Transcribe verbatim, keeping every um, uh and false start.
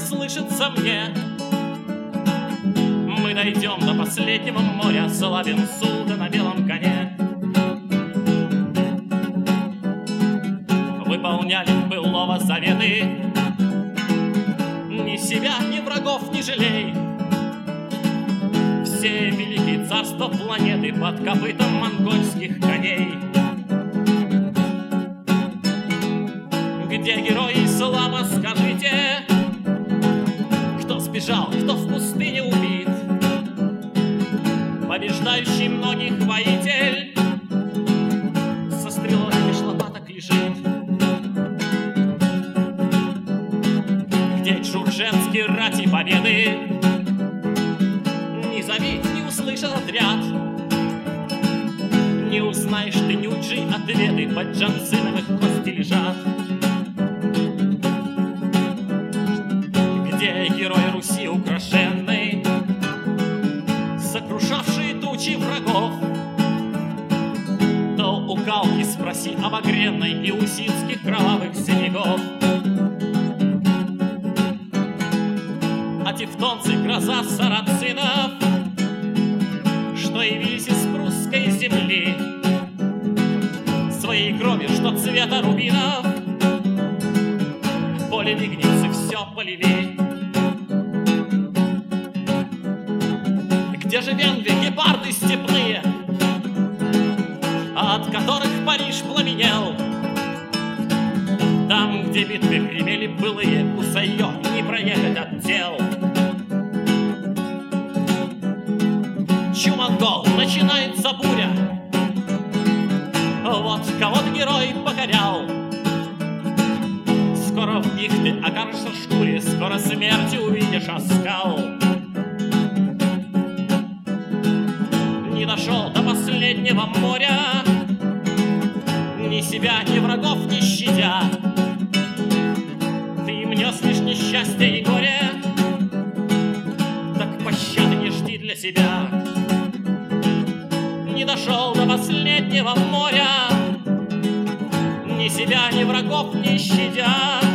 услышится мне. Мы дойдем до последнего моря, славен судно на белом коне. Выполняли былого заветы, ни себя, ни врагов не жалей. Все великие царства планеты под копытом монгольских коней. Где герои слава, скажите, кто сбежал, кто в пустыне убит? Побеждающий многих воитель со стрелой меж лопаток лежит. Где джурдженские рати победы? Не зови, не услышат отряд. Не узнаешь ты нюджи ответы, под Джансыновых кости лежат. Где герои Руси украшенной, сокрушавшие тучи врагов? То у Калки спроси об Огренной и усинских кровавых снегов. А тевтонцы, гроза сарацинов, что явились из прусской земли, своей кровью, что цвета рубинов, поле Вигницы все полили. Где же венгры, гепарды степные, от которых Париж пламенел? Там, где битвы гремели былые, Кусайо не проехать от тел. Чумангол, начинается буря, вот кого-то герой покорял. Скоро в них ты окажешься в шкуре, скоро смерти увидишь оскал. Не дошел до последнего моря, ни себя, ни врагов не щадя. Ты им нес лишь несчастье и горе, так пощады не жди для себя. Не дошел до последнего моря, ни себя, ни врагов не щадя.